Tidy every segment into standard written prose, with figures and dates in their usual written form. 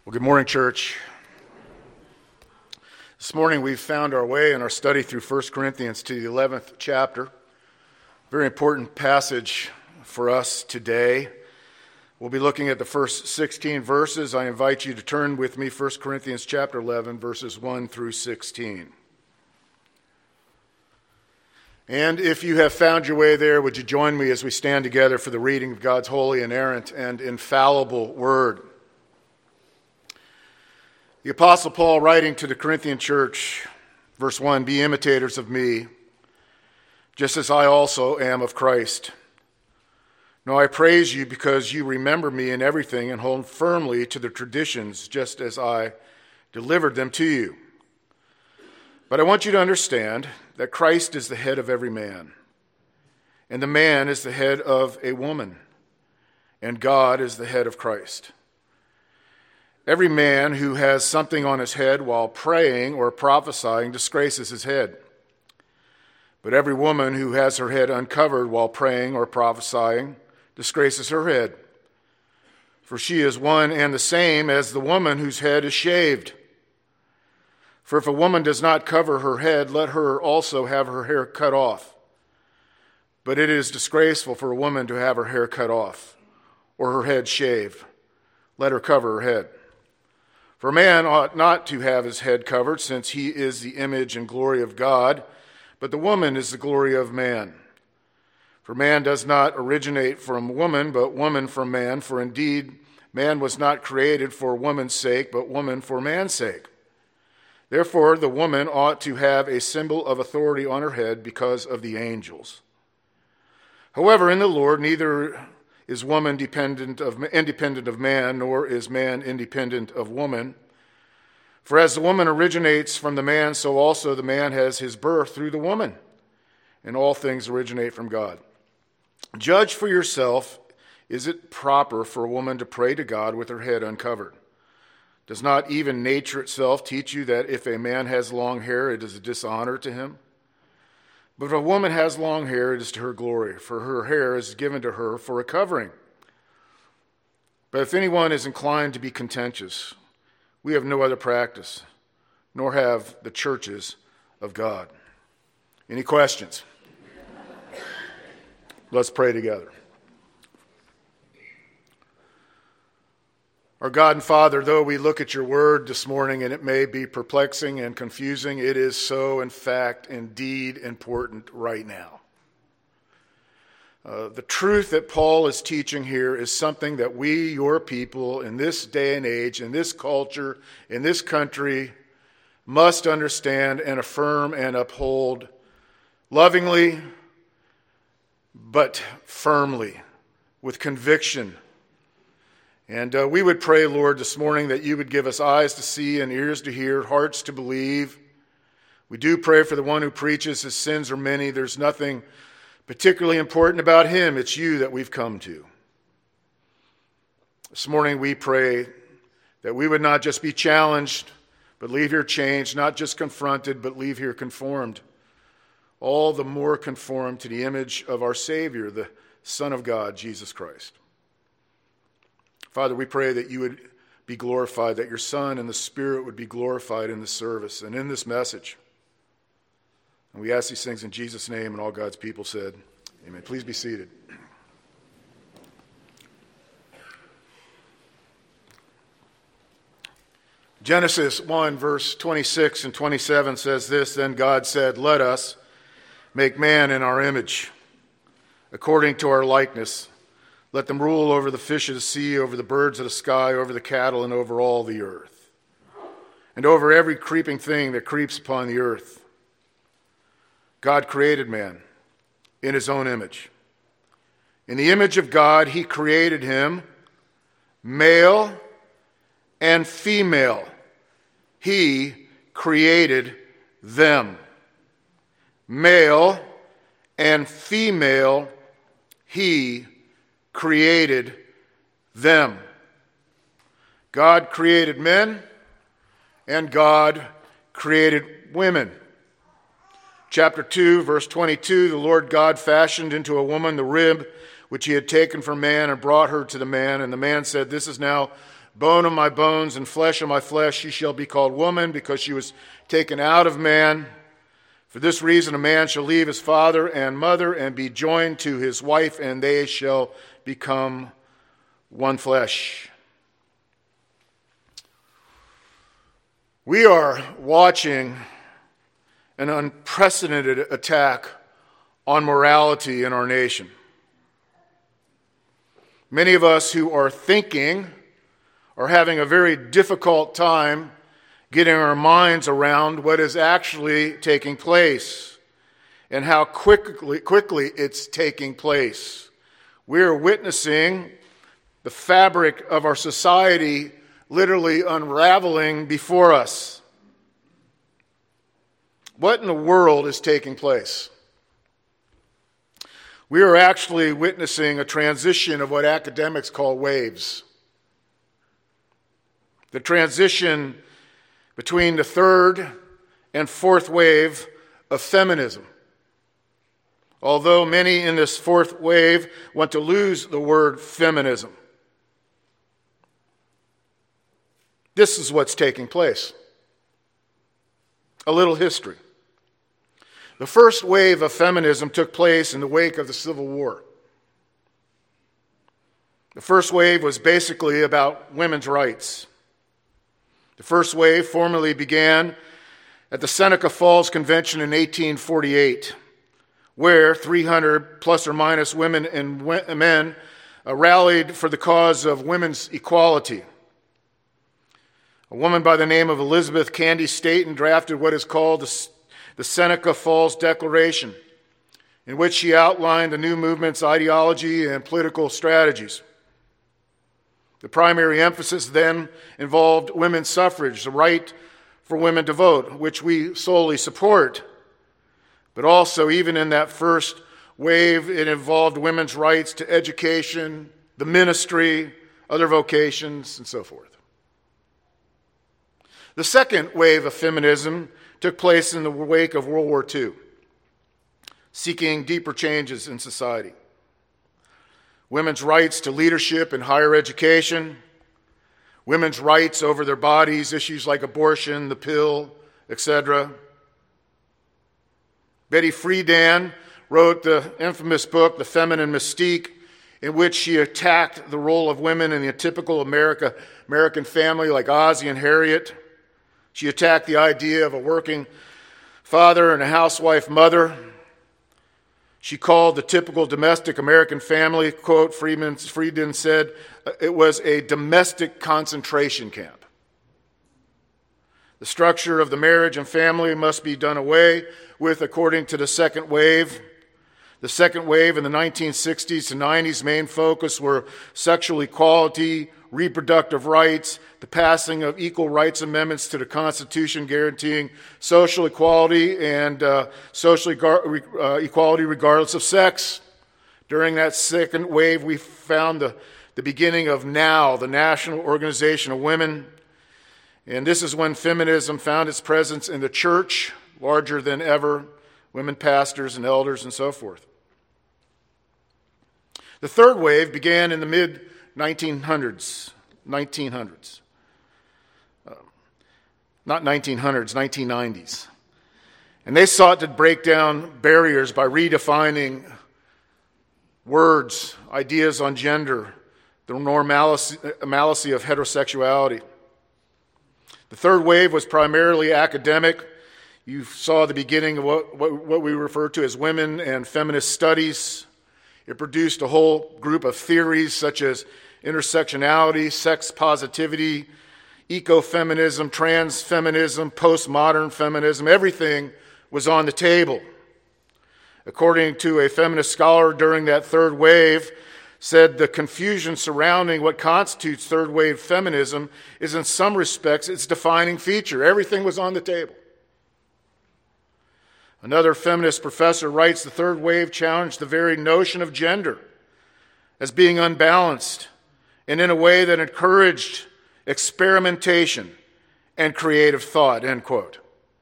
Well, good morning, church. This morning we've found our way in our study through 1 Corinthians to the 11th chapter. Very important passage for us today. We'll be looking at the first 16 verses. I invite you to turn with me 1 Corinthians chapter 11, verses 1 through 16. And if you have found your way there, would you join me as we stand together for the reading of God's holy, inerrant, and infallible word? The Apostle Paul, writing to the Corinthian church, verse 1, "Be imitators of me, just as I also am of Christ. Now I praise you because you remember me in everything and hold firmly to the traditions just as I delivered them to you. But I want you to understand that Christ is the head of every man, and the man is the head of a woman, and God is the head of Christ. Every man who has something on his head while praying or prophesying disgraces his head. But every woman who has her head uncovered while praying or prophesying disgraces her head. For she is one and the same as the woman whose head is shaved. For if a woman does not cover her head, let her also have her hair cut off. But it is disgraceful for a woman to have her hair cut off or her head shaved. Let her cover her head. For a man ought not to have his head covered, since he is the image and glory of God, but the woman is the glory of man. For man does not originate from woman, but woman from man. For indeed, man was not created for woman's sake, but woman for man's sake. Therefore, the woman ought to have a symbol of authority on her head because of the angels. However, in the Lord, neither is woman independent of man, nor is man independent of woman. For as the woman originates from the man, so also the man has his birth through the woman. And all things originate from God. Judge for yourself, is it proper for a woman to pray to God with her head uncovered? Does not even nature itself teach you that if a man has long hair, it is a dishonor to him? But if a woman has long hair, it is to her glory, for her hair is given to her for a covering. But if anyone is inclined to be contentious, we have no other practice, nor have the churches of God." Any questions? Let's pray together. Our God and Father, though we look at your word this morning and it may be perplexing and confusing, it is so, in fact, indeed important right now. The truth that Paul is teaching here is something that we, your people, in this day and age, in this culture, in this country, must understand and affirm and uphold lovingly, but firmly, with conviction. And we would pray, Lord, this morning that you would give us eyes to see and ears to hear, hearts to believe. We do pray for the one who preaches. His sins are many. There's nothing particularly important about him. It's you that we've come to. This morning we pray that we would not just be challenged, but leave here changed, not just confronted, but leave here conformed. All the more conformed to the image of our Savior, the Son of God, Jesus Christ. Father, we pray that you would be glorified, that your Son and the Spirit would be glorified in this service and in this message. And we ask these things in Jesus' name, and all God's people said, amen. Please be seated. Genesis 1, verse 26 and 27 says this, "Then God said, 'Let us make man in our image, according to our likeness. Let them rule over the fish of the sea, over the birds of the sky, over the cattle, and over all the earth, and over every creeping thing that creeps upon the earth.' God created man in his own image. In the image of God, he created him, male and female. He created them. Male and female, he created them." God created men, and God created women. Chapter 2, verse 22, "The Lord God fashioned into a woman the rib which he had taken from man and brought her to the man. And the man said, 'This is now bone of my bones and flesh of my flesh. She shall be called woman, because she was taken out of man. For this reason, a man shall leave his father and mother and be joined to his wife, and they shall become one flesh. We are watching an unprecedented attack on morality in our nation. Many of us who are thinking are having a very difficult time getting our minds around what is actually taking place and how quickly it's taking place. We are witnessing the fabric of our society literally unraveling before us. What in the world is taking place? We are actually witnessing a transition of what academics call waves. The transition between the third and fourth wave of feminism. Although many in this fourth wave want to lose the word feminism. This is what's taking place. A little history. The first wave of feminism took place in the wake of the Civil War. The first wave was basically about women's rights. The first wave formally began at the Seneca Falls Convention in 1848, where 300 plus or minus women and men rallied for the cause of women's equality. A woman by the name of Elizabeth Cady Stanton drafted what is called the Seneca Falls Declaration, in which she outlined the new movement's ideology and political strategies. The primary emphasis then involved women's suffrage, the right for women to vote, which we solely support. But also, even in that first wave, it involved women's rights to education, the ministry, other vocations, and so forth. The second wave of feminism took place in the wake of World War II, seeking deeper changes in society. Women's rights to leadership and higher education, women's rights over their bodies, issues like abortion, the pill, etc. Betty Friedan wrote the infamous book, The Feminine Mystique, in which she attacked the role of women in the typical American family, like Ozzie and Harriet. She attacked the idea of a working father and a housewife mother. She called the typical domestic American family, quote, Friedan said, it was a domestic concentration camp. The structure of the marriage and family must be done away with, according to the second wave. The second wave in the 1960s to 90s main focus were sexual equality, reproductive rights, the passing of equal rights amendments to the Constitution guaranteeing social equality and social equality regardless of sex. During that second wave, we found the beginning of NOW, the National Organization of Women. And this is when feminism found its presence in the church, larger than ever, women pastors and elders and so forth. The third wave began in the mid-1900s. Not 1900s, 1990s. And they sought to break down barriers by redefining words, ideas on gender, the normalcy of heterosexuality. The third wave was primarily academic. You saw the beginning of what we refer to as women and feminist studies. It produced a whole group of theories such as intersectionality, sex positivity, ecofeminism, transfeminism, postmodern feminism. Everything was on the table. According to a feminist scholar during that third wave, said the confusion surrounding what constitutes third wave feminism is in some respects its defining feature. Everything was on the table. Another feminist professor writes, the third wave challenged the very notion of gender as being unbalanced and in a way that encouraged experimentation and creative thought, end quote.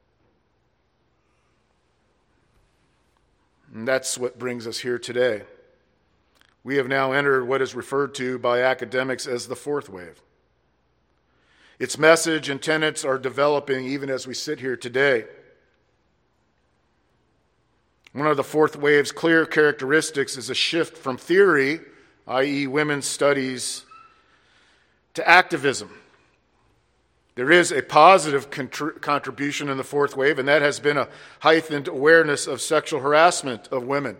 And that's what brings us here today. We have now entered what is referred to by academics as the fourth wave. Its message and tenets are developing even as we sit here today. One of the fourth wave's clear characteristics is a shift from theory, i.e. women's studies, to activism. There is a positive contribution in the fourth wave, and that has been a heightened awareness of sexual harassment of women.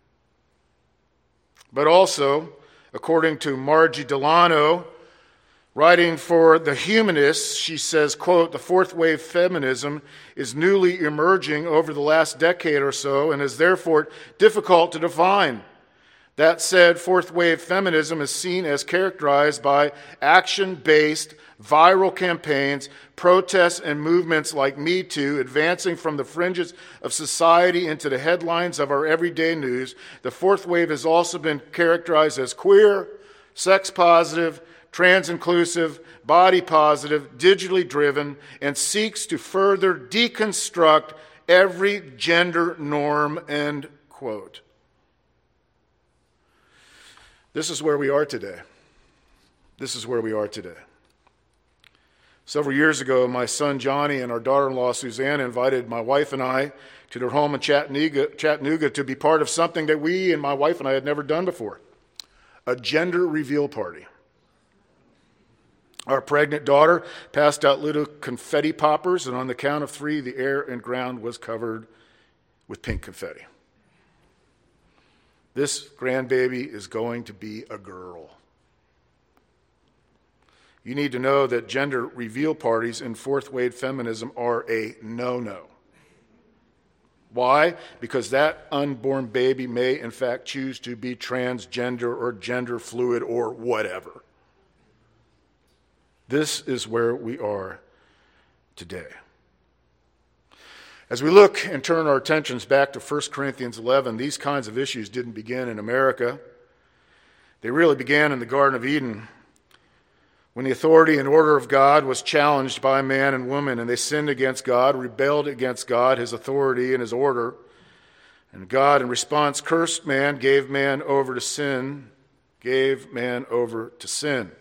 But also, according to Margie Delano, writing for The Humanists, she says, quote, "The fourth wave feminism is newly emerging over the last decade or so and is therefore difficult to define. That said, fourth wave feminism is seen as characterized by action-based viral campaigns, protests, and movements like Me Too, advancing from the fringes of society into the headlines of our everyday news. The fourth wave has also been characterized as queer, sex-positive, trans-inclusive, body-positive, digitally driven, and seeks to further deconstruct every gender norm," end quote. This is where we are today. This is where we are today. Several years ago, my son Johnny and our daughter-in-law Suzanne invited my wife and I to their home in Chattanooga to be part of something that we and my wife and I had never done before, a gender reveal party. Our pregnant daughter passed out little confetti poppers, and on the count of 3, the air and ground was covered with pink confetti. This grandbaby is going to be a girl. You need to know that gender reveal parties in fourth wave feminism are a no-no. Why? Because that unborn baby may, in fact, choose to be transgender or gender fluid or whatever. This is where we are today. As we look and turn our attentions back to 1 Corinthians 11, these kinds of issues didn't begin in America. They really began in the Garden of Eden, when the authority and order of God was challenged by man and woman, and they sinned against God, rebelled against God, his authority and his order. And God, in response, cursed man, gave man over to sin, gave man over to sin.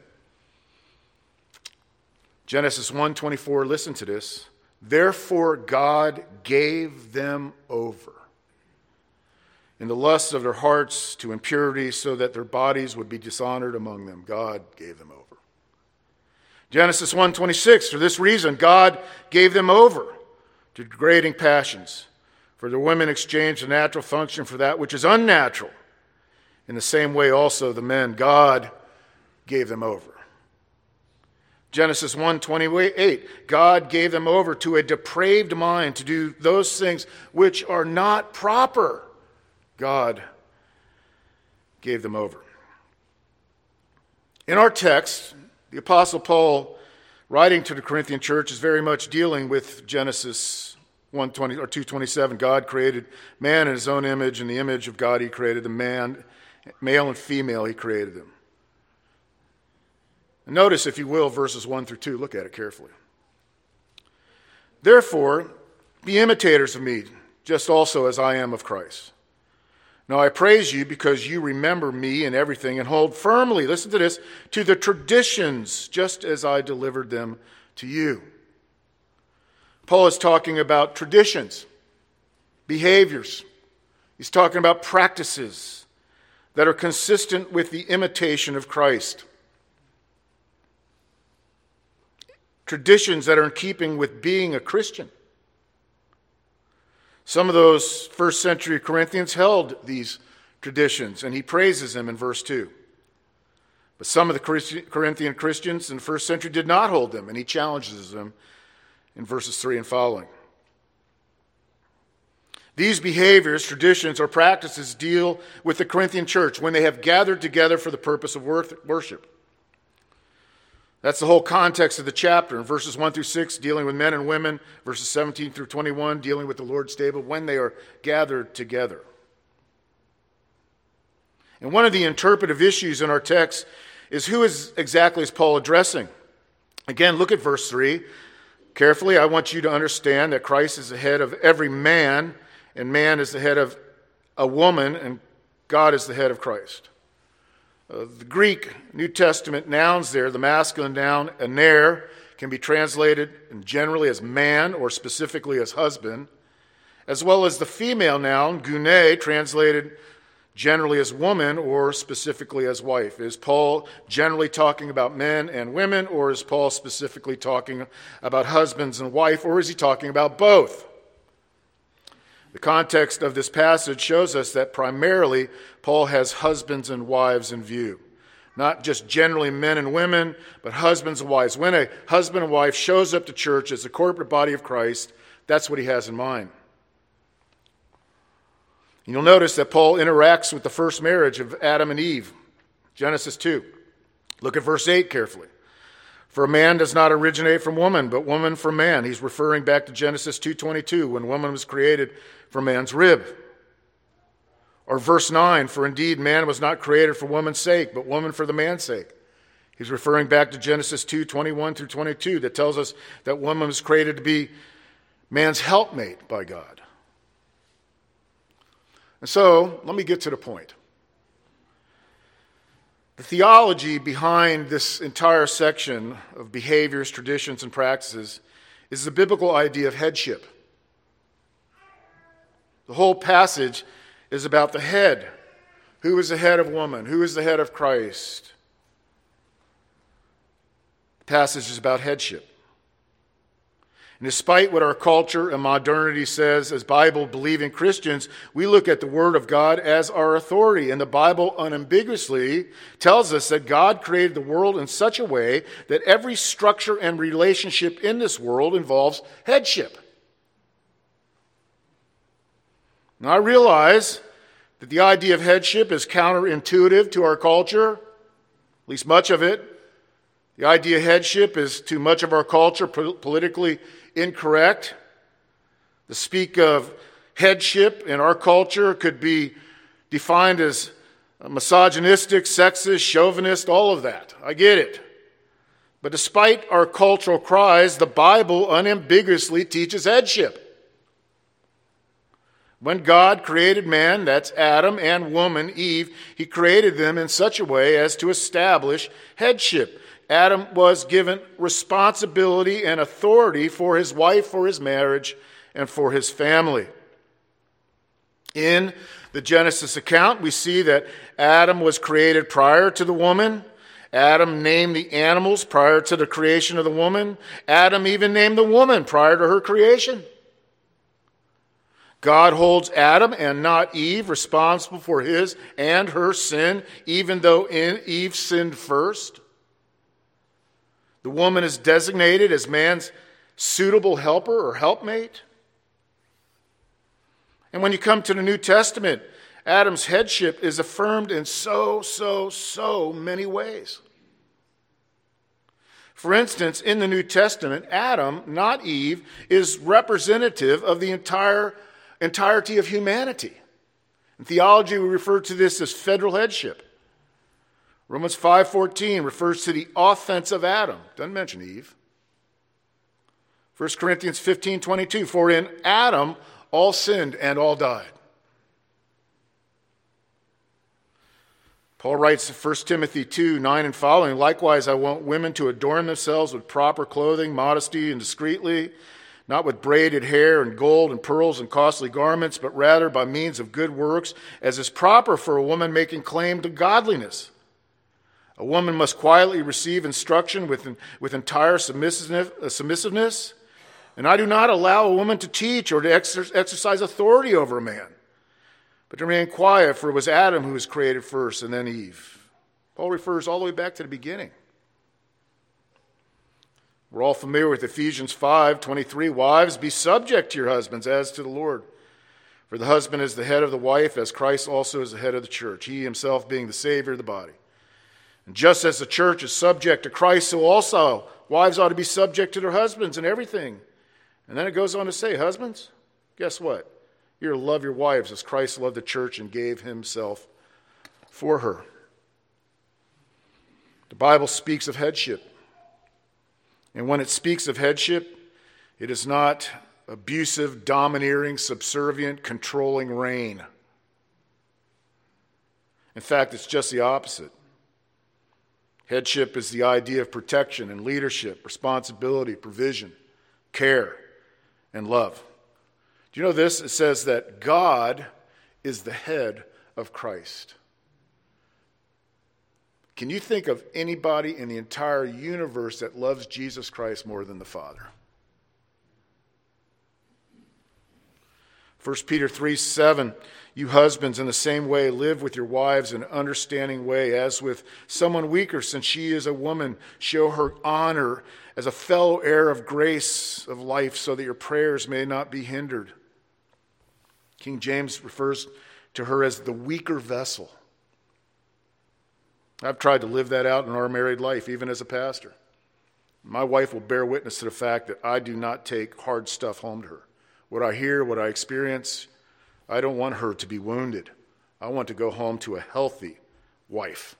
Genesis 1:24, listen to this. Therefore God gave them over in the lusts of their hearts to impurity, so that their bodies would be dishonored among them. God gave them over. Genesis 1:26, for this reason God gave them over to degrading passions, for the women exchanged the natural function for that which is unnatural. In the same way also the men, God gave them over. Genesis 1:28, God gave them over to a depraved mind to do those things which are not proper. God gave them over. In our text, the Apostle Paul, writing to the Corinthian church, is very much dealing with Genesis 1:20 or 2:27. God created man in his own image. In the image of God he created the man, male and female he created them. And notice, if you will, verses 1 through 2. Look at it carefully. Therefore, be imitators of me, just also as I am of Christ. Now I praise you because you remember me in everything and hold firmly, listen to this, to the traditions, just as I delivered them to you. Paul is talking about traditions, behaviors. He's talking about practices that are consistent with the imitation of Christ. Traditions that are in keeping with being a Christian. Some of those first century Corinthians held these traditions, and he praises them in verse 2. But some of the Corinthian Christians in the first century did not hold them, and he challenges them in verses 3 and following. These behaviors, traditions, or practices deal with the Corinthian church when they have gathered together for the purpose of worship. That's the whole context of the chapter. In verses 1 through 6, dealing with men and women. Verses 17 through 21, dealing with the Lord's table when they are gathered together. And one of the interpretive issues in our text is who exactly is Paul addressing? Again, look at verse 3. Carefully, I want you to understand that Christ is the head of every man, and man is the head of a woman, and God is the head of Christ. The Greek New Testament nouns there, the masculine noun aner, can be translated generally as man or specifically as husband, as well as the female noun gune, translated generally as woman or specifically as wife. Is Paul generally talking about men and women, or is Paul specifically talking about husbands and wife, or is he talking about both? The context of this passage shows us that primarily Paul has husbands and wives in view. Not just generally men and women, but husbands and wives. When a husband and wife shows up to church as a corporate body of Christ, that's what he has in mind. You'll notice that Paul interacts with the first marriage of Adam and Eve, Genesis 2. Look at verse 8 carefully. For a man does not originate from woman, but woman from man. He's referring back to Genesis 2:22, when woman was created from man's rib. Or verse 9, for indeed man was not created for woman's sake, but woman for the man's sake. He's referring back to Genesis 2:21 through 22, that tells us that woman was created to be man's helpmate by God. And so, let me get to the point. The theology behind this entire section of behaviors, traditions, and practices is the biblical idea of headship. The whole passage is about the head. Who is the head of woman? Who is the head of Christ? The passage is about headship. And despite what our culture and modernity says, as Bible-believing Christians, we look at the Word of God as our authority. And the Bible unambiguously tells us that God created the world in such a way that every structure and relationship in this world involves headship. Now, I realize that the idea of headship is counterintuitive to our culture, at least much of it. The idea of headship is, to much of our culture, politically incorrect. The speak of headship in our culture could be defined as misogynistic, sexist, chauvinist, all of that. I get it. But despite our cultural cries, the Bible unambiguously teaches headship. When God created man, that's Adam, and woman, Eve, he created them in such a way as to establish headship. Adam was given responsibility and authority for his wife, for his marriage, and for his family. In the Genesis account, we see that Adam was created prior to the woman. Adam named the animals prior to the creation of the woman. Adam even named the woman prior to her creation. God holds Adam and not Eve responsible for his and her sin, even though Eve sinned first. The woman is designated as man's suitable helper or helpmate. And when you come to the New Testament, Adam's headship is affirmed in so many ways. For instance, in the New Testament, Adam, not Eve, is representative of the entirety of humanity. In theology, we refer to this as federal headship. Romans 5:14 refers to the offense of Adam. Doesn't mention Eve. 1 Corinthians 15:22, for in Adam all sinned and all died. Paul writes in 1 Timothy 2:9 and following, likewise I want women to adorn themselves with proper clothing, modesty, and discreetly, not with braided hair and gold and pearls and costly garments, but rather by means of good works, as is proper for a woman making claim to godliness. A woman must quietly receive instruction with entire submissiveness. And I do not allow a woman to teach or to exercise authority over a man, but to remain quiet, for it was Adam who was created first and then Eve. Paul refers all the way back to the beginning. We're all familiar with Ephesians 5:23. Wives, be subject to your husbands as to the Lord. For the husband is the head of the wife, as Christ also is the head of the church, he himself being the Savior of the body. And just as the church is subject to Christ, so also wives ought to be subject to their husbands in everything. And then it goes on to say, husbands, guess what? You're to love your wives as Christ loved the church and gave himself for her. The Bible speaks of headship. And when it speaks of headship, it is not abusive, domineering, subservient, controlling reign. In fact, it's just the opposite. Headship is the idea of protection and leadership, responsibility, provision, care, and love. Do you know this? It says that God is the head of Christ. Can you think of anybody in the entire universe that loves Jesus Christ more than the Father? 1 Peter 3:7, you husbands in the same way live with your wives in an understanding way as with someone weaker, since she is a woman. Show her honor as a fellow heir of grace of life so that your prayers may not be hindered. King James refers to her as the weaker vessel. I've tried to live that out in our married life, even as a pastor. My wife will bear witness to the fact that I do not take hard stuff home to her. What I hear, what I experience, I don't want her to be wounded. I want to go home to a healthy wife.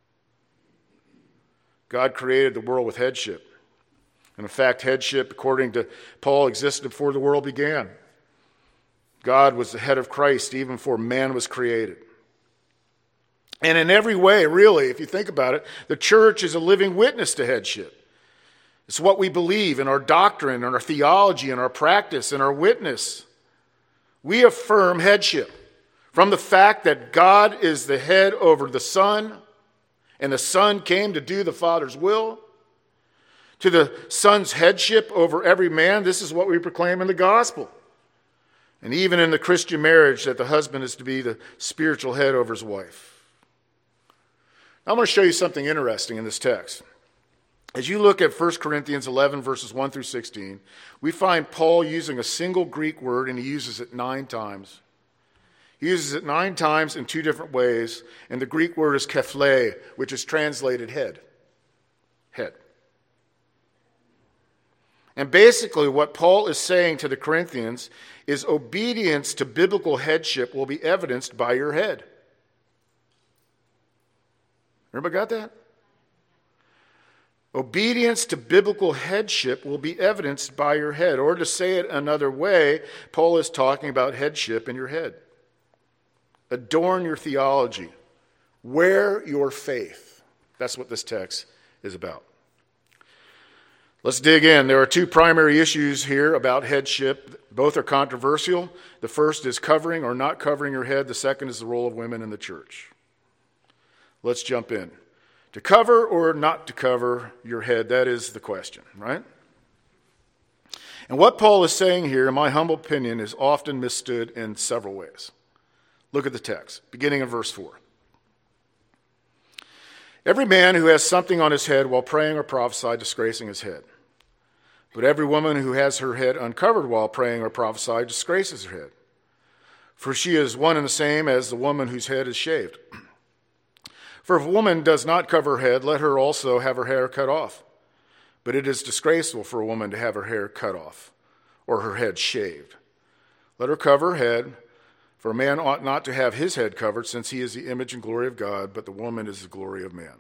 God created the world with headship. And in fact, headship, according to Paul, existed before the world began. God was the head of Christ even before man was created. And in every way, really, if you think about it, the church is a living witness to headship. It's what we believe in our doctrine, in our theology, in our practice, in our witness. We affirm headship from the fact that God is the head over the Son, and the Son came to do the Father's will, to the Son's headship over every man. This is what we proclaim in the gospel. And even in the Christian marriage, that the husband is to be the spiritual head over his wife. Now, I'm going to show you something interesting in this text. As you look at 1 Corinthians 11, verses 1 through 16, we find Paul using a single Greek word, and he uses it 9 times. He uses it 9 times in 2 different ways, and the Greek word is kephale, which is translated head. Head. And basically what Paul is saying to the Corinthians is obedience to biblical headship will be evidenced by your head. Everybody got that? Obedience to biblical headship will be evidenced by your head. Or to say it another way, Paul is talking about headship in your head. Adorn your theology. Wear your faith. That's what this text is about. Let's dig in. There are 2 primary issues here about headship. Both are controversial. The first is covering or not covering your head. The second is the role of women in the church. Let's jump in. To cover or not to cover your head, that is the question, right? And what Paul is saying here, in my humble opinion, is often misstood in several ways. Look at the text, beginning in verse 4. Every man who has something on his head while praying or prophesying, disgracing his head. But every woman who has her head uncovered while praying or prophesying, disgraces her head. For she is one and the same as the woman whose head is shaved. For if a woman does not cover her head, let her also have her hair cut off. But it is disgraceful for a woman to have her hair cut off, or her head shaved. Let her cover her head, for a man ought not to have his head covered, since he is the image and glory of God, but the woman is the glory of man.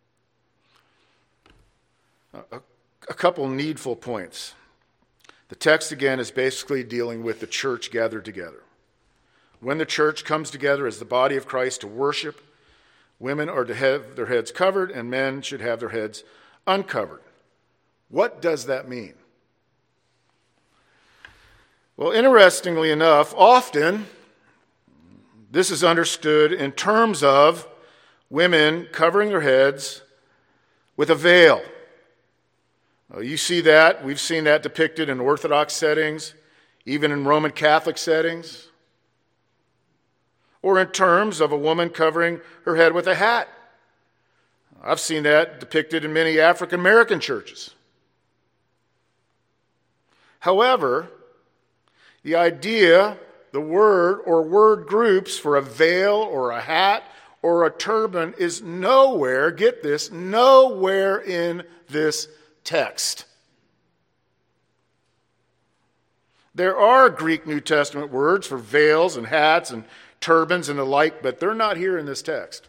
A couple needful points. The text, again, is basically dealing with the church gathered together. When the church comes together as the body of Christ to worship, women are to have their heads covered, and men should have their heads uncovered. What does that mean? Well, interestingly enough, often this is understood in terms of women covering their heads with a veil. You see that. We've seen that depicted in Orthodox settings, even in Roman Catholic settings. Or in terms of a woman covering her head with a hat. I've seen that depicted in many African American churches. However, the idea, the word or word groups for a veil or a hat or a turban is nowhere, get this, nowhere in this text. There are Greek New Testament words for veils and hats and turbans and the like, but they're not here in this text.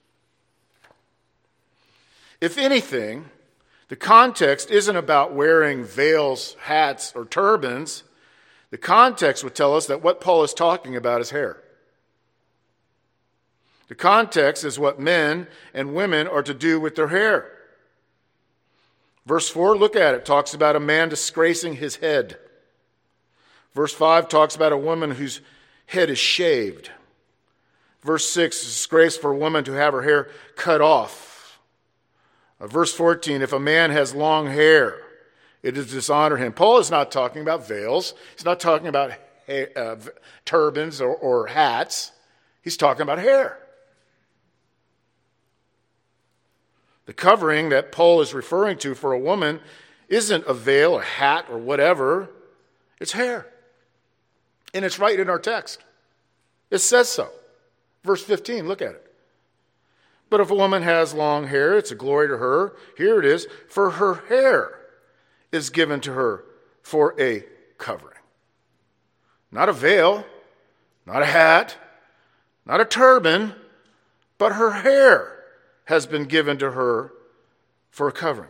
If anything, the context isn't about wearing veils, hats, or turbans. The context would tell us that what Paul is talking about is hair. The context is what men and women are to do with their hair. Verse 4, look at it, talks about a man disgracing his head. Verse 5 talks about a woman whose head is shaved. Verse 6, disgrace for a woman to have her hair cut off. Verse 14, if a man has long hair, it is dishonor him. Paul is not talking about veils. He's not talking about turbans or hats. He's talking about hair. The covering that Paul is referring to for a woman isn't a veil, a hat, or whatever. It's hair. And it's right in our text. It says so. Verse 15, look at it. But if a woman has long hair, it's a glory to her. Here it is, for her hair is given to her for a covering. Not a veil, not a hat, not a turban, but her hair has been given to her for a covering.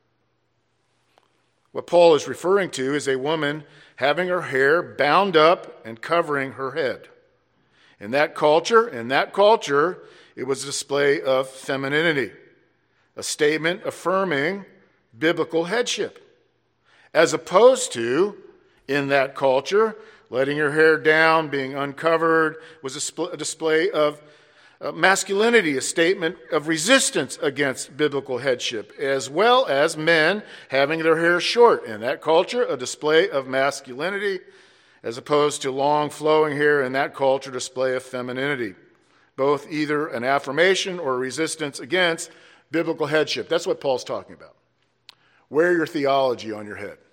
What Paul is referring to is a woman having her hair bound up and covering her head. In that culture, it was a display of femininity, a statement affirming biblical headship, as opposed to, in that culture, letting your hair down, being uncovered, was a display of masculinity, a statement of resistance against biblical headship, as well as men having their hair short. In that culture, a display of masculinity, as opposed to long flowing hair in that culture, display of femininity. Both either an affirmation or a resistance against biblical headship. That's what Paul's talking about. Wear your theology on your head.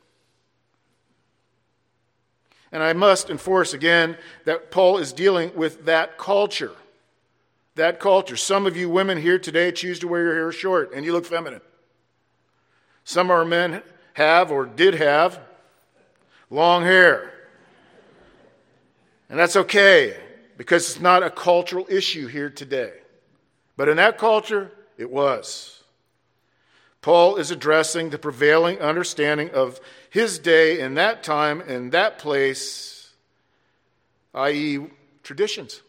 And I must enforce again that Paul is dealing with that culture. That culture. Some of you women here today choose to wear your hair short and you look feminine. Some of our men have or did have long hair. And that's okay because it's not a cultural issue here today. But in that culture, it was. Paul is addressing the prevailing understanding of his day in that time, in that place, i.e. traditions.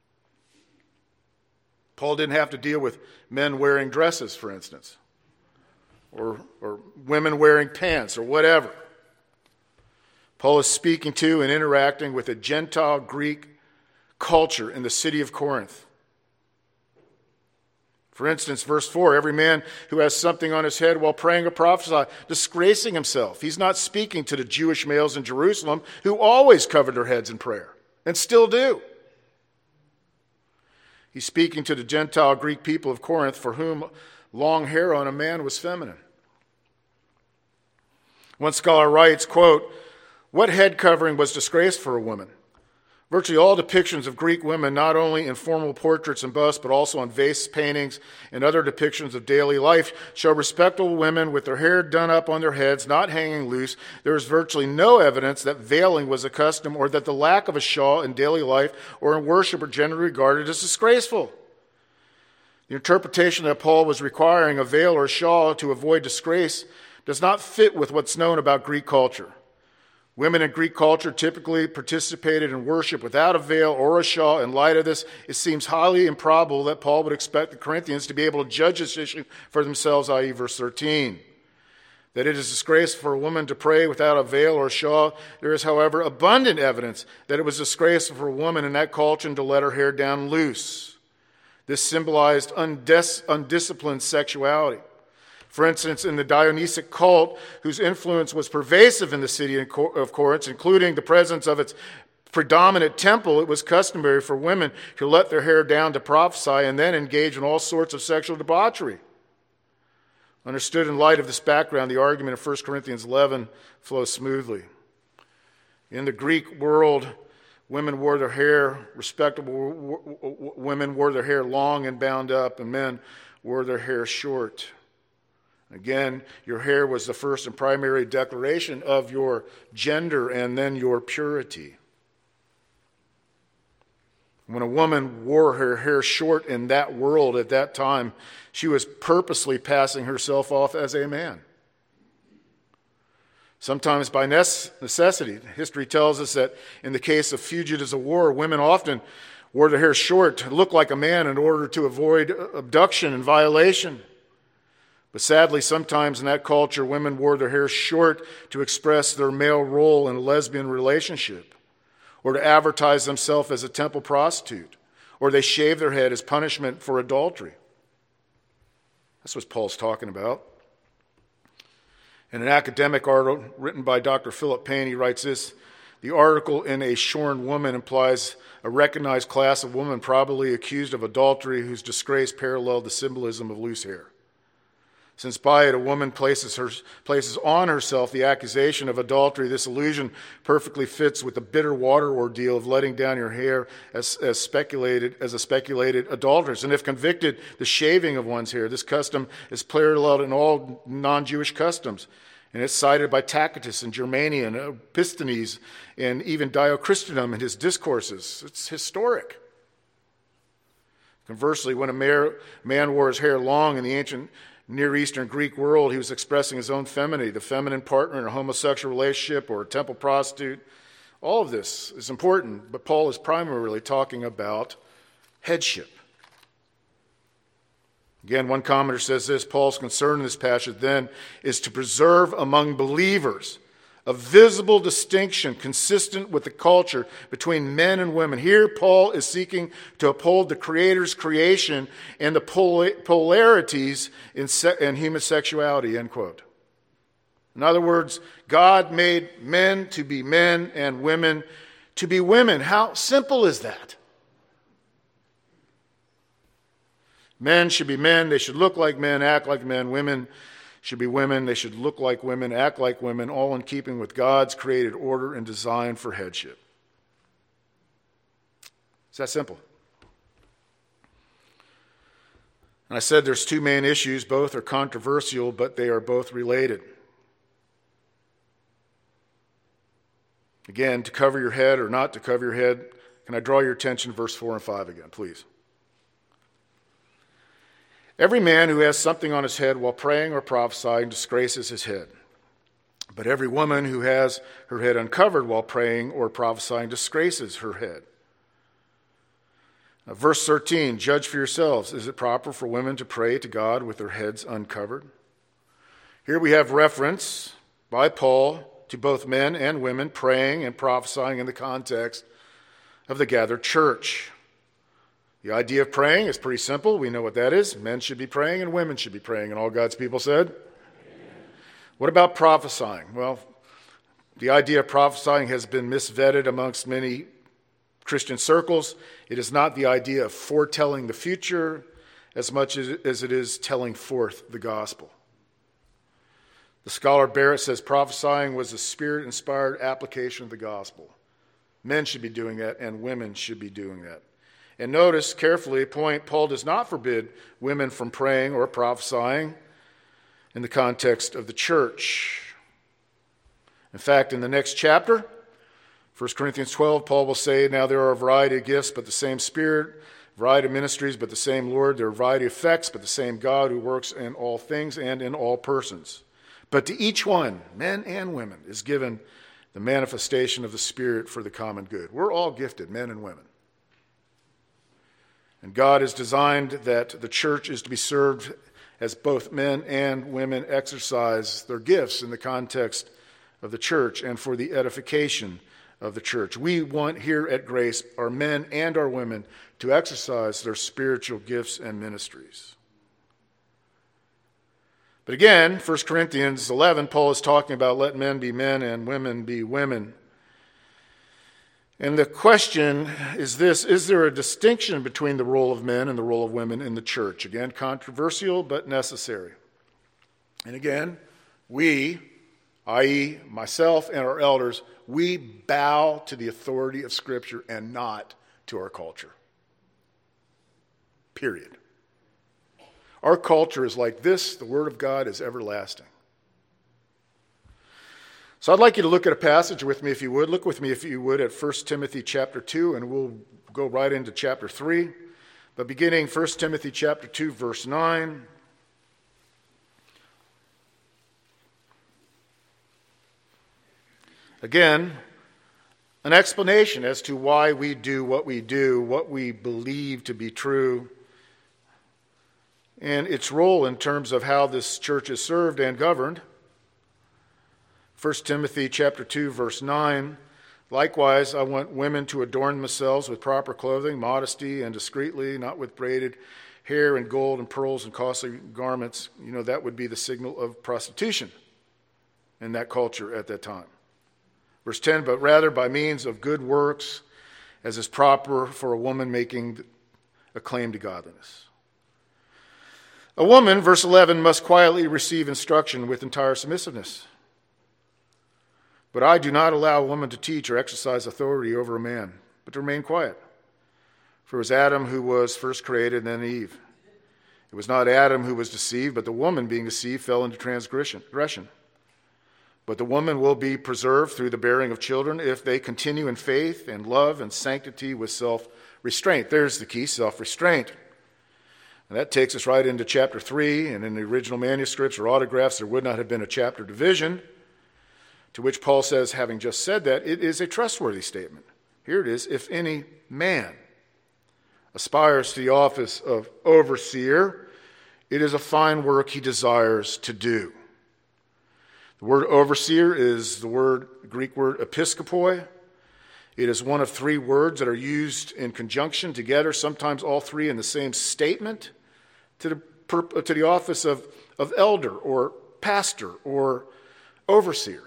Paul didn't have to deal with men wearing dresses, for instance, or women wearing pants or whatever. Paul is speaking to and interacting with a Gentile Greek culture in the city of Corinth. For instance, verse 4, every man who has something on his head while praying or prophesying, disgracing himself. He's not speaking to the Jewish males in Jerusalem who always covered their heads in prayer and still do. He's speaking to the Gentile Greek people of Corinth for whom long hair on a man was feminine. One scholar writes, quote, what head covering was disgraced for a woman? Virtually all depictions of Greek women, not only in formal portraits and busts, but also on vase paintings and other depictions of daily life, show respectable women with their hair done up on their heads, not hanging loose. There is virtually no evidence that veiling was a custom or that the lack of a shawl in daily life or in worship are generally regarded as disgraceful. The interpretation that Paul was requiring a veil or a shawl to avoid disgrace does not fit with what's known about Greek culture. Women in Greek culture typically participated in worship without a veil or a shawl. In light of this, it seems highly improbable that Paul would expect the Corinthians to be able to judge this issue for themselves, i.e. verse 13. That it is disgraceful for a woman to pray without a veil or a shawl. There is, however, abundant evidence that it was disgraceful for a woman in that culture to let her hair down loose. This symbolized undisciplined sexuality. For instance, in the Dionysic cult, whose influence was pervasive in the city of Corinth, including the presence of its predominant temple, it was customary for women to let their hair down to prophesy and then engage in all sorts of sexual debauchery. Understood in light of this background, the argument of 1 Corinthians 11 flows smoothly. In the Greek world, women wore their hair, respectable women wore their hair long and bound up, and men wore their hair short. Again, your hair was the first and primary declaration of your gender and then your purity. When a woman wore her hair short in that world at that time, she was purposely passing herself off as a man. Sometimes by necessity. History tells us that in the case of fugitives of war, women often wore their hair short to look like a man in order to avoid abduction and violation. But sadly, sometimes in that culture, women wore their hair short to express their male role in a lesbian relationship, or to advertise themselves as a temple prostitute, or they shaved their head as punishment for adultery. That's what Paul's talking about. In an academic article written by Dr. Philip Payne, he writes this: the article in A Shorn Woman implies a recognized class of women probably accused of adultery whose disgrace paralleled the symbolism of loose hair. Since by it a woman places on herself the accusation of adultery, this allusion perfectly fits with the bitter water ordeal of letting down your hair as a speculated adulteress. And if convicted, the shaving of one's hair. This custom is paralleled in all non-Jewish customs. And it's cited by Tacitus and Germanian, Episthenes, and even Diocletian in his discourses. It's historic. Conversely, when a man wore his hair long in the ancient Near Eastern Greek world, he was expressing his own femininity, the feminine partner in a homosexual relationship or a temple prostitute. All of this is important, but Paul is primarily talking about headship. Again, one commentator says this: Paul's concern in this passage then is to preserve among believers a visible distinction consistent with the culture between men and women. Here, Paul is seeking to uphold the Creator's creation and the polarities in human sexuality, end quote. In other words, God made men to be men and women to be women. How simple is that? Men should be men. They should look like men, act like men. Women should be women. They should look like women, act like women, all in keeping with God's created order and design for headship. It's that simple. And I said there's two main issues. Both are controversial, but they are both related. Again, to cover your head or not to cover your head, can I draw your attention to verse 4 and 5 again, please? Every man who has something on his head while praying or prophesying disgraces his head. But every woman who has her head uncovered while praying or prophesying disgraces her head. Now, verse 13, judge for yourselves. Is it proper for women to pray to God with their heads uncovered? Here we have reference by Paul to both men and women praying and prophesying in the context of the gathered church. The idea of praying is pretty simple. We know what that is. Men should be praying and women should be praying. And all God's people said? Amen. What about prophesying? Well, the idea of prophesying has been misvetted amongst many Christian circles. It is not the idea of foretelling the future as much as it is telling forth the gospel. The scholar Barrett says prophesying was a spirit-inspired application of the gospel. Men should be doing that and women should be doing that. And notice carefully, Paul does not forbid women from praying or prophesying in the context of the church. In fact, in the next chapter, 1 Corinthians 12, Paul will say, now there are a variety of gifts, but the same Spirit, variety of ministries, but the same Lord. There are a variety of effects, but the same God who works in all things and in all persons. But to each one, men and women, is given the manifestation of the Spirit for the common good. We're all gifted, men and women. And God has designed that the church is to be served as both men and women exercise their gifts in the context of the church and for the edification of the church. We want here at Grace, our men and our women, to exercise their spiritual gifts and ministries. But again, 1 Corinthians 11, Paul is talking about let men be men and women be women. And the question is this: is there a distinction between the role of men and the role of women in the church? Again, controversial but necessary. And again, we, i.e. myself and our elders, we bow to the authority of Scripture and not to our culture. Period. Our culture is like this. The Word of God is everlasting. So I'd like you to look at a passage with me, if you would. Look with me, if you would, at 1 Timothy chapter 2, and we'll go right into chapter 3. But beginning 1 Timothy chapter 2, verse 9. Again, an explanation as to why we do, what we believe to be true, and its role in terms of how this church is served and governed. 1 Timothy chapter 2, verse 9, likewise, I want women to adorn themselves with proper clothing, modesty, and discreetly, not with braided hair and gold and pearls and costly garments. You know, that would be the signal of prostitution in that culture at that time. Verse 10, but rather by means of good works, as is proper for a woman making a claim to godliness. A woman, verse 11, must quietly receive instruction with entire submissiveness. But I do not allow a woman to teach or exercise authority over a man, but to remain quiet. For it was Adam who was first created, then Eve. It was not Adam who was deceived, but the woman being deceived fell into transgression. But the woman will be preserved through the bearing of children if they continue in faith and love and sanctity with self-restraint. There's the key, self-restraint. And that takes us right into chapter 3, and in the original manuscripts or autographs, there would not have been a chapter division, to which Paul says, having just said that, it is a trustworthy statement. Here it is, if any man aspires to the office of overseer, it is a fine work he desires to do. The word overseer is the Greek word episkopoi. It is one of three words that are used in conjunction together, sometimes all three in the same statement, to the office of elder or pastor or overseer.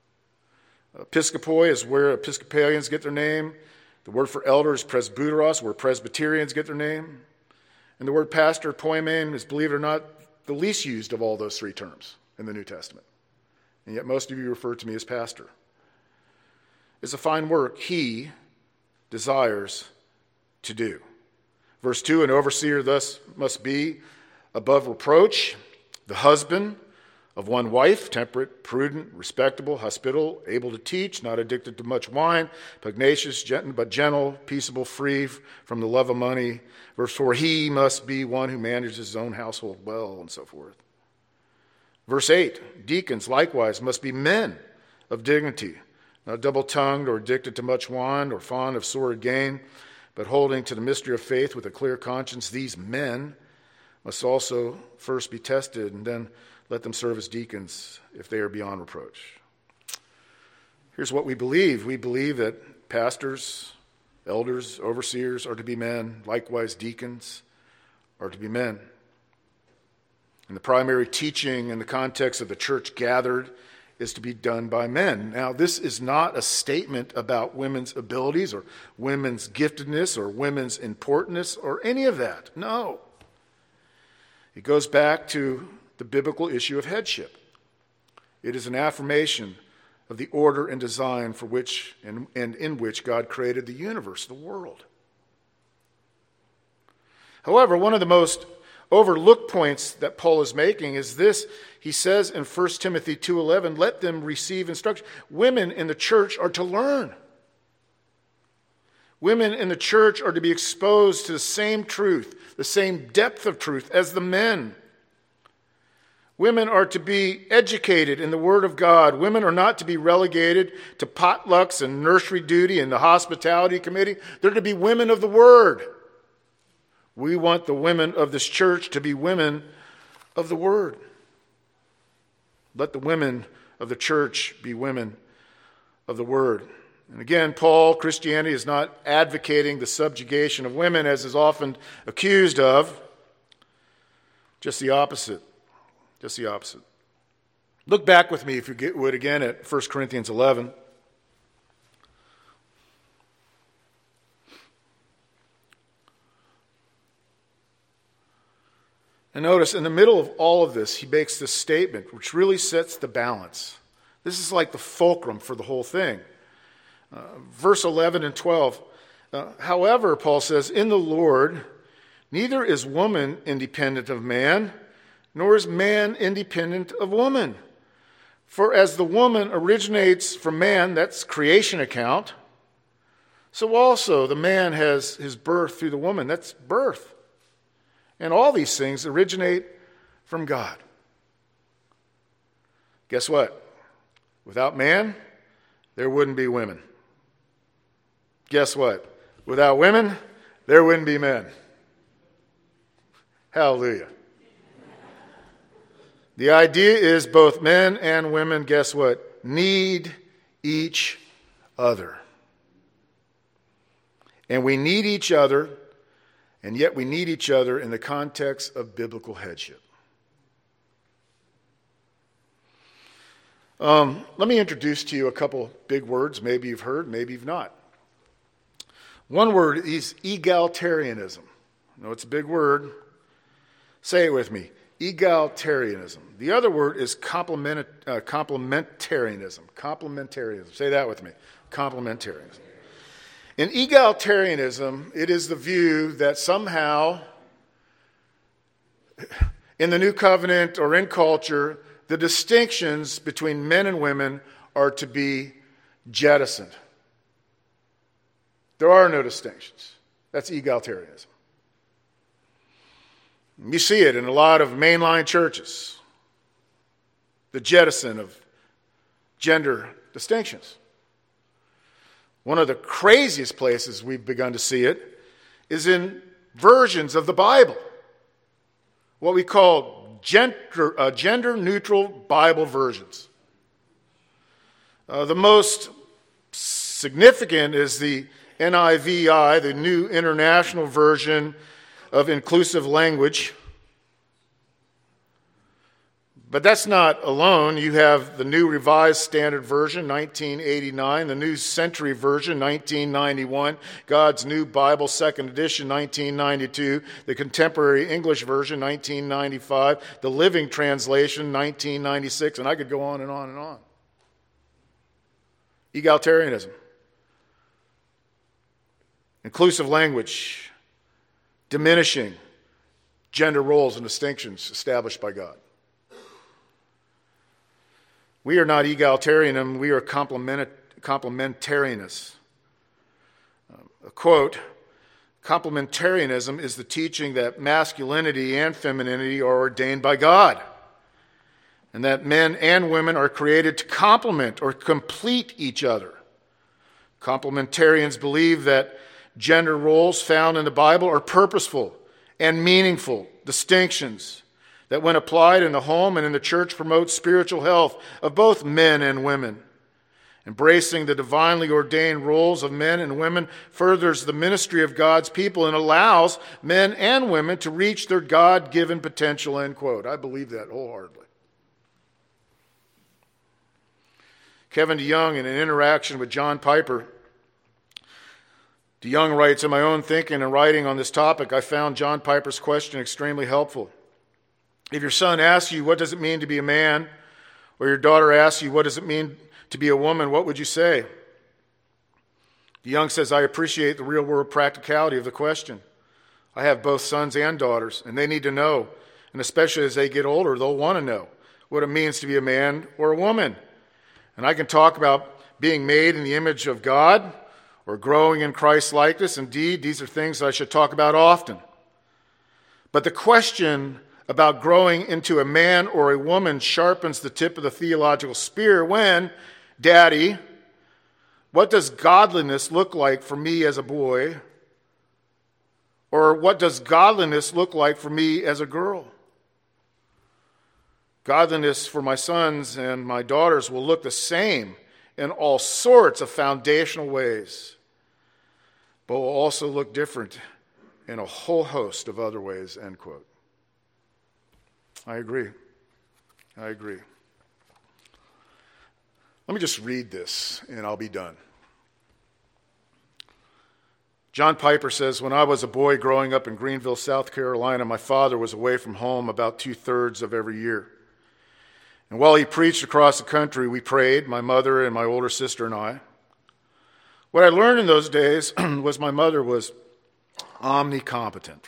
Episkopoi is where Episcopalians get their name. The word for elder is presbyteros, where Presbyterians get their name. And the word pastor, poimen, is, believe it or not, the least used of all those three terms in the New Testament. And yet most of you refer to me as pastor. It's a fine work he desires to do. Verse 2, an overseer thus must be above reproach, the husband of one wife, temperate, prudent, respectable, hospitable, able to teach, not addicted to much wine, pugnacious, but gentle, peaceable, free from the love of money. Verse 4, he must be one who manages his own household well, and so forth. Verse 8, deacons likewise must be men of dignity, not double-tongued or addicted to much wine or fond of sordid gain, but holding to the mystery of faith with a clear conscience. These men must also first be tested, and then let them serve as deacons if they are beyond reproach. Here's what we believe. We believe that pastors, elders, overseers are to be men. Likewise, deacons are to be men. And the primary teaching in the context of the church gathered is to be done by men. Now, this is not a statement about women's abilities or women's giftedness or women's importance or any of that. No. It goes back to the biblical issue of headship. It is an affirmation of the order and design for which and in which God created the universe, the world. However, one of the most overlooked points that Paul is making is this. He says in 1 Timothy 2:11, let them receive instruction. Women in the church are to learn. Women in the church are to be exposed to the same truth, the same depth of truth as the men. Women are to be educated in the Word of God. Women are not to be relegated to potlucks and nursery duty and the hospitality committee. They're to be women of the Word. We want the women of this church to be women of the Word. Let the women of the church be women of the Word. And again, Christianity is not advocating the subjugation of women as is often accused of. Just the opposite. Just the opposite. Look back with me, if you would, again at 1 Corinthians 11. And notice, in the middle of all of this, he makes this statement, which really sets the balance. This is like the fulcrum for the whole thing. Verse 11 and 12. However, Paul says, in the Lord, neither is woman independent of man, nor is man independent of woman. For as the woman originates from man, that's creation account, so also the man has his birth through the woman, that's birth. And all these things originate from God. Guess what? Without man, there wouldn't be women. guess what? Without women, there wouldn't be men. Hallelujah. The idea is both men and women, guess what? Need each other. And we need each other, and yet we need each other in the context of biblical headship. Let me introduce to you a couple big words. Maybe you've heard, maybe you've not. One word is egalitarianism. I know it's a big word. Say it with me. Egalitarianism. The other word is complementarianism. Complementarianism. Say that with me. Complementarianism. In egalitarianism, it is the view that somehow in the New Covenant or in culture, the distinctions between men and women are to be jettisoned. There are no distinctions. That's egalitarianism. You see it in a lot of mainline churches. The jettison of gender distinctions. One of the craziest places we've begun to see it is in versions of the Bible. What we call gender-neutral Bible versions. The most significant is the NIVI, the New International Version of Inclusive Language. But that's not alone. You have the New Revised Standard Version, 1989, the New Century Version, 1991, God's New Bible, 2nd edition, 1992, the Contemporary English Version, 1995, the Living Translation, 1996, and I could go on and on and on. Egalitarianism. Inclusive language. Diminishing gender roles and distinctions established by God. We are not egalitarian, we are complementarianists. A quote, complementarianism is the teaching that masculinity and femininity are ordained by God, and that men and women are created to complement or complete each other. Complementarians believe that gender roles found in the Bible are purposeful and meaningful distinctions that when applied in the home and in the church promote spiritual health of both men and women. Embracing the divinely ordained roles of men and women furthers the ministry of God's people and allows men and women to reach their God-given potential, end quote. I believe that wholeheartedly. Kevin DeYoung, in an interaction with John Piper, DeYoung writes, in my own thinking and writing on this topic, I found John Piper's question extremely helpful. If your son asks you, what does it mean to be a man? Or your daughter asks you, what does it mean to be a woman? What would you say? DeYoung says, I appreciate the real-world practicality of the question. I have both sons and daughters, and they need to know, and especially as they get older, they'll want to know what it means to be a man or a woman. And I can talk about being made in the image of God or growing in Christ's likeness. Indeed, these are things that I should talk about often. But the question about growing into a man or a woman sharpens the tip of the theological spear when, Daddy, what does godliness look like for me as a boy? Or what does godliness look like for me as a girl? Godliness for my sons and my daughters will look the same in all sorts of foundational ways, but will also look different in a whole host of other ways, end quote. I agree. Let me just read this and I'll be done. John Piper says, when I was a boy growing up in Greenville, South Carolina, my father was away from home about 2/3 of every year. And while he preached across the country, we prayed, my mother and my older sister and I. What I learned in those days was my mother was omnicompetent.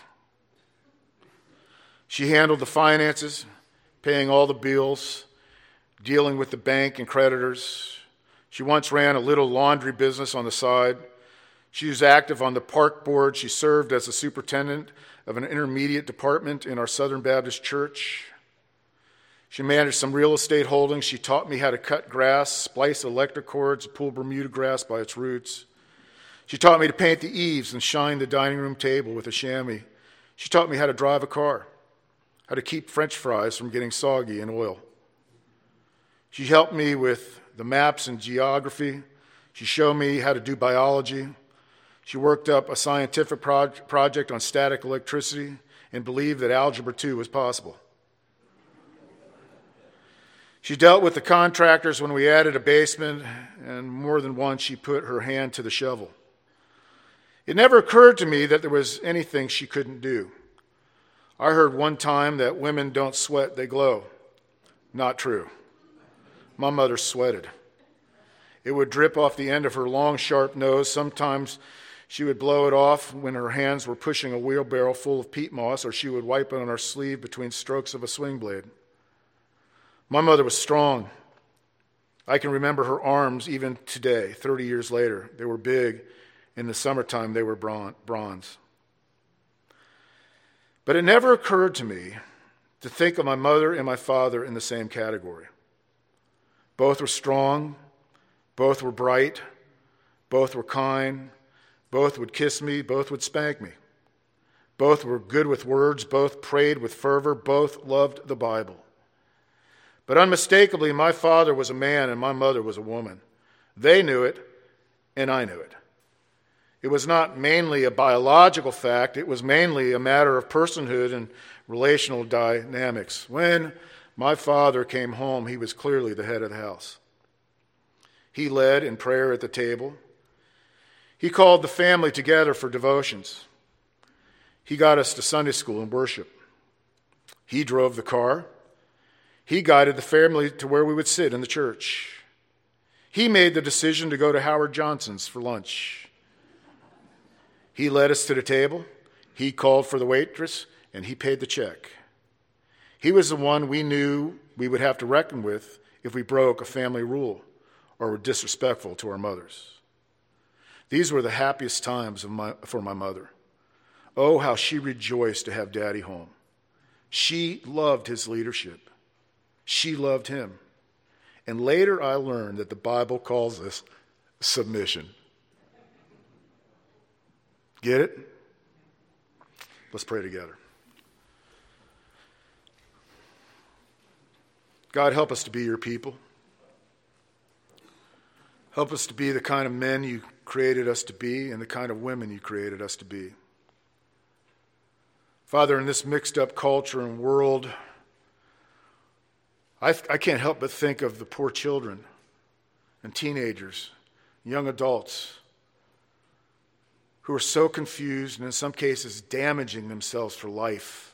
She handled the finances, paying all the bills, dealing with the bank and creditors. She once ran a little laundry business on the side. She was active on the park board. She served as the superintendent of an intermediate department in our Southern Baptist church. She managed some real estate holdings. She taught me how to cut grass, splice electric cords, pull Bermuda grass by its roots. She taught me to paint the eaves and shine the dining room table with a chamois. She taught me how to drive a car, how to keep French fries from getting soggy in oil. She helped me with the maps and geography. She showed me how to do biology. She worked up a scientific project on static electricity and believed that Algebra 2 was possible. She dealt with the contractors when we added a basement, and more than once she put her hand to the shovel. It never occurred to me that there was anything she couldn't do. I heard one time that women don't sweat, they glow. Not true. My mother sweated. It would drip off the end of her long, sharp nose. Sometimes she would blow it off when her hands were pushing a wheelbarrow full of peat moss, or she would wipe it on her sleeve between strokes of a swing blade. My mother was strong. I can remember her arms even today, 30 years later. They were big. In the summertime, they were bronze. But it never occurred to me to think of my mother and my father in the same category. Both were strong. Both were bright. Both were kind. Both would kiss me. Both would spank me. Both were good with words. Both prayed with fervor. Both loved the Bible. But unmistakably, my father was a man and my mother was a woman. They knew it, and I knew it. It was not mainly a biological fact. It was mainly a matter of personhood and relational dynamics. When my father came home, he was clearly the head of the house. He led in prayer at the table. He called the family together for devotions. He got us to Sunday school and worship. He drove the car. He guided the family to where we would sit in the church. He made the decision to go to Howard Johnson's for lunch. He led us to the table. He called for the waitress, and he paid the check. He was the one we knew we would have to reckon with if we broke a family rule or were disrespectful to our mothers. These were the happiest times for my mother. Oh, how she rejoiced to have Daddy home. She loved his leadership. She loved him. And later I learned that the Bible calls this submission. Get it? Let's pray together. God, help us to be your people. Help us to be the kind of men you created us to be and the kind of women you created us to be. Father, in this mixed up culture and world, I can't help but think of the poor children and teenagers, young adults, who are so confused and in some cases damaging themselves for life.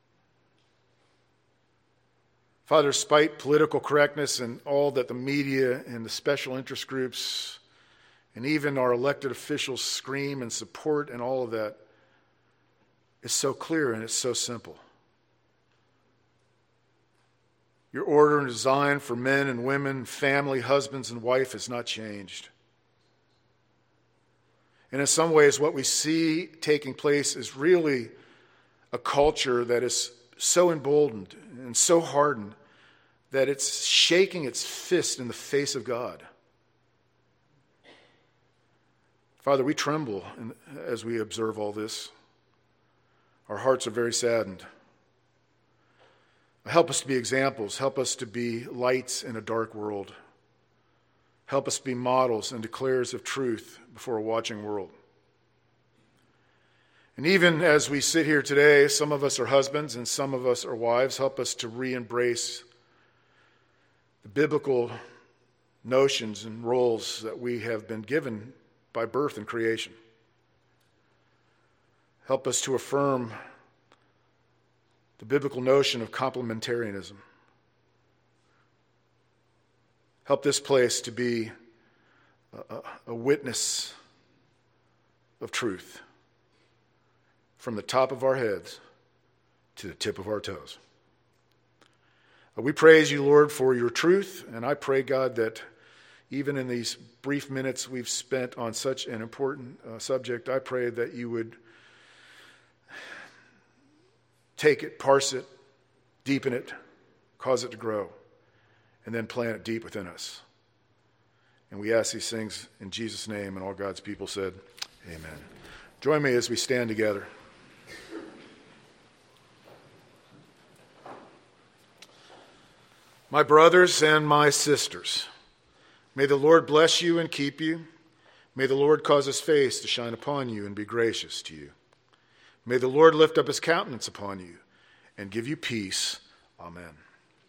Father, despite political correctness and all that the media and the special interest groups and even our elected officials scream and support and all of that, it's so clear and it's so simple. Your order and design for men and women, family, husbands and wife has not changed. And in some ways, what we see taking place is really a culture that is so emboldened and so hardened that it's shaking its fist in the face of God. Father, we tremble as we observe all this. Our hearts are very saddened. Help us to be examples. Help us to be lights in a dark world. Help us be models and declarers of truth before a watching world. And even as we sit here today, some of us are husbands and some of us are wives. Help us to re-embrace the biblical notions and roles that we have been given by birth and creation. Help us to affirm the biblical notion of complementarianism. Help this place to be a witness of truth from the top of our heads to the tip of our toes. We praise you, Lord, for your truth, and I pray, God, that even in these brief minutes we've spent on such an important subject, I pray that you would take it, parse it, deepen it, cause it to grow, and then plant it deep within us. And we ask these things in Jesus' name, and all God's people said, Amen. Join me as we stand together. My brothers and my sisters, may the Lord bless you and keep you. May the Lord cause his face to shine upon you and be gracious to you. May the Lord lift up his countenance upon you and give you peace. Amen.